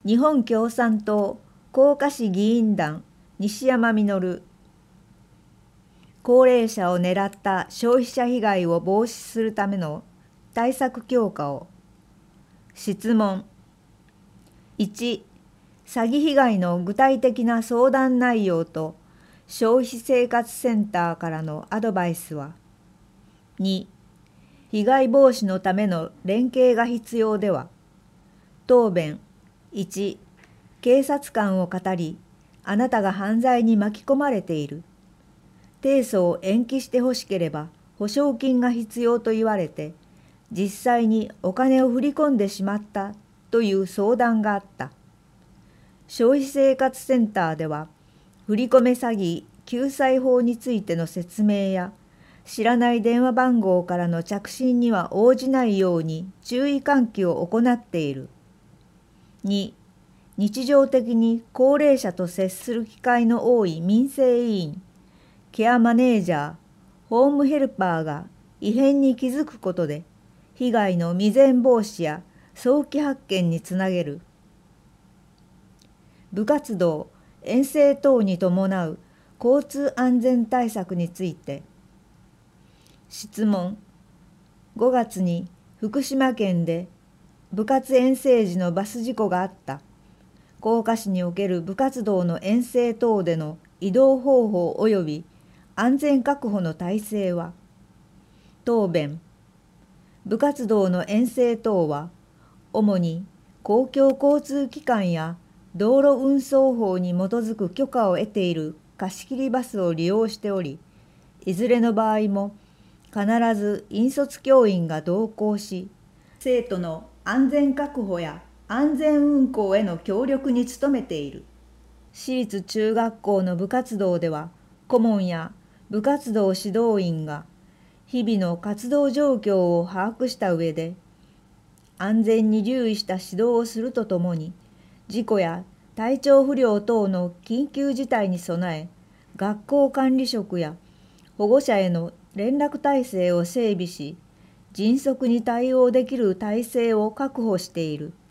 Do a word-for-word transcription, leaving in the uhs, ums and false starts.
日本共産党甲賀市議員団西山実。高齢者を狙った消費者被害を防止するための対策強化を。質問。いち、詐欺被害の具体的な相談内容と消費生活センターからのアドバイスは。に、被害防止のための連携が必要では。答弁。いち、警察官を語り、あなたが犯罪に巻き込まれている。提訴を延期してほしければ保証金が必要と言われて、実際にお金を振り込んでしまったという相談があった。消費生活センターでは、振り込め詐欺救済法についての説明や、知らない電話番号からの着信には応じないように注意喚起を行っている。に、日常的に高齢者と接する機会の多い民生委員、ケアマネージャー、ホームヘルパーが異変に気づくことで、被害の未然防止や早期発見につなげる。部活動、遠征等に伴う交通安全対策について。質問。ごがつに福島県で部活遠征時のバス事故があった。甲賀市における部活動の遠征等での移動方法及び安全確保の体制は。答弁。部活動の遠征等は、主に公共交通機関や道路運送法に基づく許可を得ている貸し切りバスを利用しており、いずれの場合も必ず引率教員が同行し、生徒の安全確保や安全運行への協力に努めている。私立中学校の部活動では、顧問や部活動指導員が日々の活動状況を把握した上で、安全に留意した指導をするとともに、事故や体調不良等の緊急事態に備え、学校管理職や保護者への連絡体制を整備し、迅速に対応できる体制を確保している。